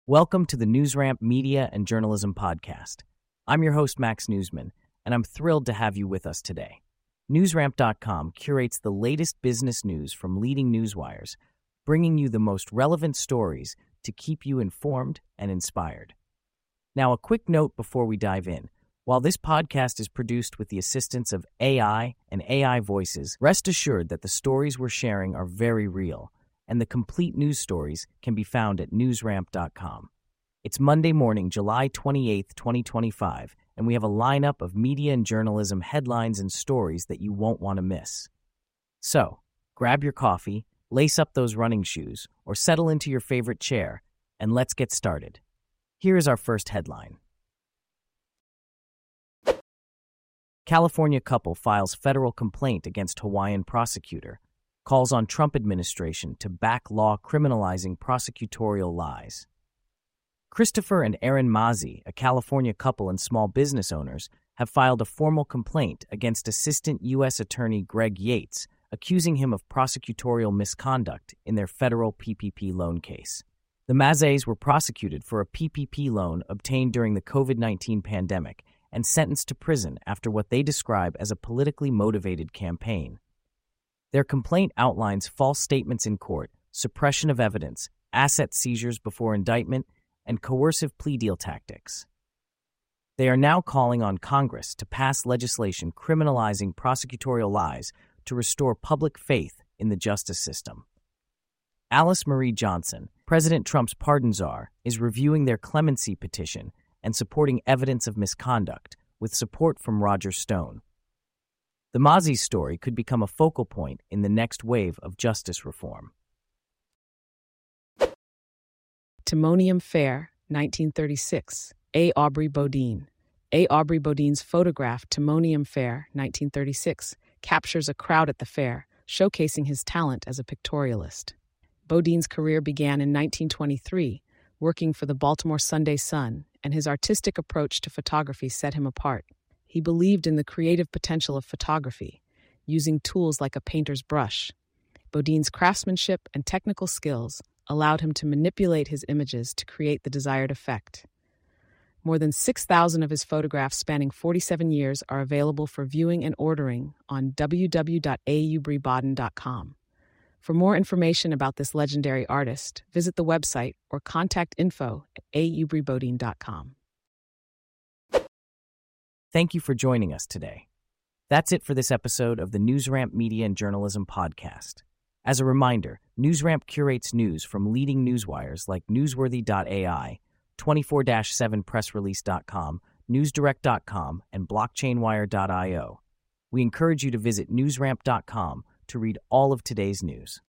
Welcome to the NewsRamp Media and Journalism Podcast. I'm your host, Max Newsman, and I'm thrilled to have you with us today. NewsRamp.com curates the latest business news from leading newswires, bringing you the most relevant stories to keep you informed and inspired. Now, a quick note before we dive in. While this podcast is produced with the assistance of AI and AI voices, rest assured that the stories we're sharing are very real, and the complete news stories can be found at newsramp.com. It's Monday morning, July 28th, 2025, and we have a lineup of media and journalism headlines and stories that you won't want to miss. So, grab your coffee, lace up those running shoes, or settle into your favorite chair, and let's get started. Here is our first headline. California couple files federal complaint against Hawaiian prosecutor, calls on Trump administration to back law criminalizing prosecutorial lies. Christopher and Erin Mazzi, a California couple and small business owners, have filed a formal complaint against Assistant U.S. Attorney Greg Yates, accusing him of prosecutorial misconduct in their federal PPP loan case. The Mazzis were prosecuted for a PPP loan obtained during the COVID-19 pandemic and sentenced to prison after what they describe as a politically motivated campaign. Their complaint outlines false statements in court, suppression of evidence, asset seizures before indictment, and coercive plea deal tactics. They are now calling on Congress to pass legislation criminalizing prosecutorial lies to restore public faith in the justice system. Alice Marie Johnson, President Trump's pardon czar, is reviewing their clemency petition and supporting evidence of misconduct, with support from Roger Stone. The Mazzi story could become a focal point in the next wave of justice reform. Timonium Fair, 1936. A. Aubrey Bodine. A. Aubrey Bodine's photograph, Timonium Fair, 1936, captures a crowd at the fair, showcasing his talent as a pictorialist. Bodine's career began in 1923, working for the Baltimore Sunday Sun, and his artistic approach to photography set him apart. He believed in the creative potential of photography, using tools like a painter's brush. Bodine's craftsmanship and technical skills allowed him to manipulate his images to create the desired effect. More than 6,000 of his photographs spanning 47 years are available for viewing and ordering on www.aubreyboden.com. For more information about this legendary artist, visit the website or contact info@aubreyboden.com. Thank you for joining us today. That's it for this episode of the NewsRamp Media and Journalism Podcast. As a reminder, NewsRamp curates news from leading newswires like Newsworthy.ai, 24-7pressrelease.com, NewsDirect.com, and BlockchainWire.io. We encourage you to visit NewsRamp.com to read all of today's news.